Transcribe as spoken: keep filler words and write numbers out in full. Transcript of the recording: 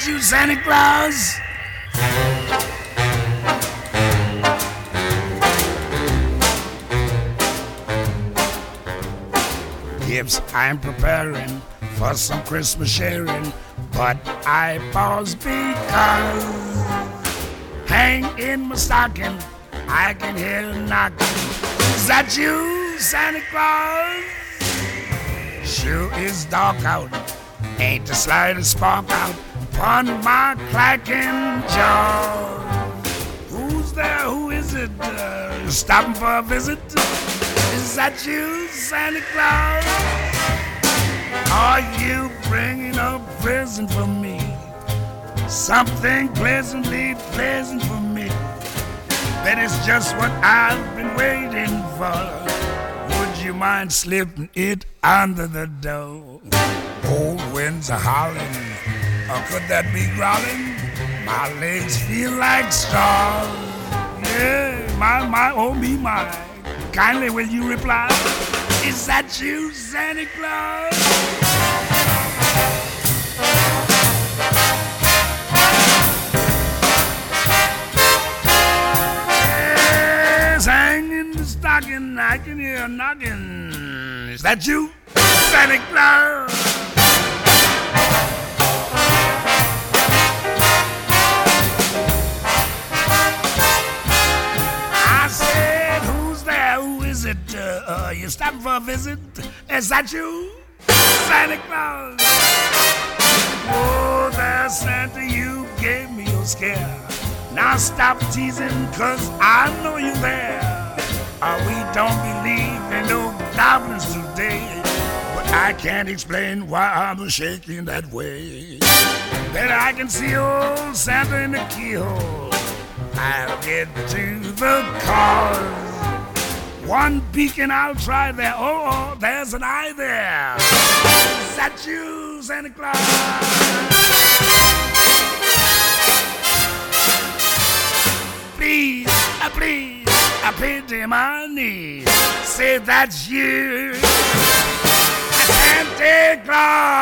that you, Santa Claus? Gifts I'm preparing for some Christmas sharing, but I pause because hang in my stocking, I can hear a knocking. Is that you, Santa Claus? Sure is dark out, ain't the slightest spark out upon my clacking jaw. Who's there? Who is it? Uh, stopping for a visit? Is that you, Santa Claus? Are you bringing a present for me? Something pleasantly pleasant for me. That is just what I've been waiting for. Would you mind slipping it under the door? Cold winds are howling, or could that be growling? My legs feel like straws. Yeah, my, my, oh me, my. Kindly will you reply? Is that you, Santa Claus? Yes, hang in the stocking, I can hear a knocking. Is that you, Santa Claus? I said, who's there? Who is it? Uh, uh, you stopping for a visit? Is that you, Santa Claus? Oh, there, Santa, you gave me a scare. Now stop teasing, cause I know you're there. Uh, we don't believe in no goblins today, but I can't explain why I'm shaking that way. Then I can see old Santa in the keyhole. I'll get to the cause. One peek and I'll try there. Oh, oh, there's an eye there. Is that you, Santa Claus? Please, uh, please, I pity my knees. Say that's you, Santa Claus.